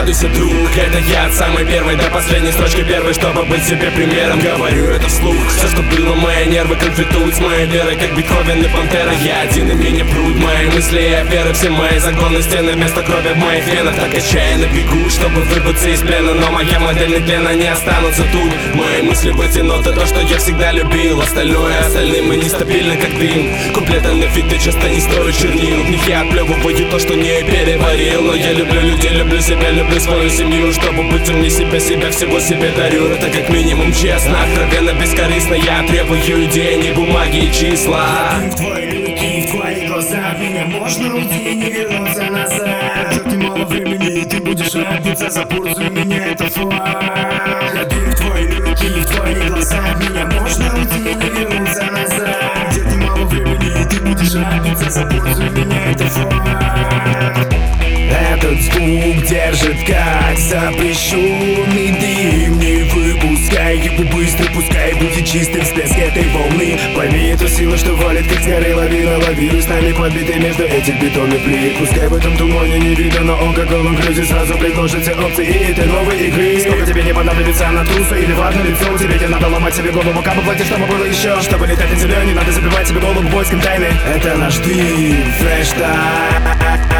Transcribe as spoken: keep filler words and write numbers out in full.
радуйся, друг. Это я от самой первой до последней строчки первой, чтобы быть себе примером. Говорю это вслух. Все, что было, мои нервы конфликтуют с моей верой, как Бетховен и Пантера. Я один и меня пруд мои мысли и веры. Все мои загоны стены вместо крови в моих венах. Так отчаянно бегу, чтобы вырваться из плена, но моя модель нетленно не останутся тут. Мои мысли в эти ноты, то, что я всегда любил. Остальное остальным и нестабильно, как дым. Куплеты на фиты часто не стоят чернил. В них я отплевываю то, что не переварил. Но я люблю людей, люблю себя, люблю свою семью. Чтобы быть умнее себя, себя всего себе дарю. Это как минимум честно, откровенно, бескорыстно. Я требую идеи, не бумаги и числа. В твои руки, в твои глаза. От меня можно уйти и не вернуться назад. Ждет немало времени, и ты будешь радоваться за порцию меня, это факт. Я дым в твои руки, в твои глаза. От меня можно уйти и не вернуться назад. Ждет немало времени, и ты будешь радоваться за порцию меня, это факт. Этот звук держит как запрещенный дым. Не выпускай его быстро, пускай будет чистый всплеск этой волны. Пойми эту силу, что валит как с горы лавина. Лавируй с нами подбитый между этих бетонных плит. Пускай в этом тумане не видно, но он как голым грызе сразу предложит все опции этой новой игры. Сколько тебе не понадобится на трусу или важно лицо. Тебе не надо ломать себе голову, как бы чтобы было еще. Чтобы летать на земле, не надо забивать себе голову поиском тайны. Это наш дым, флеш-тайм.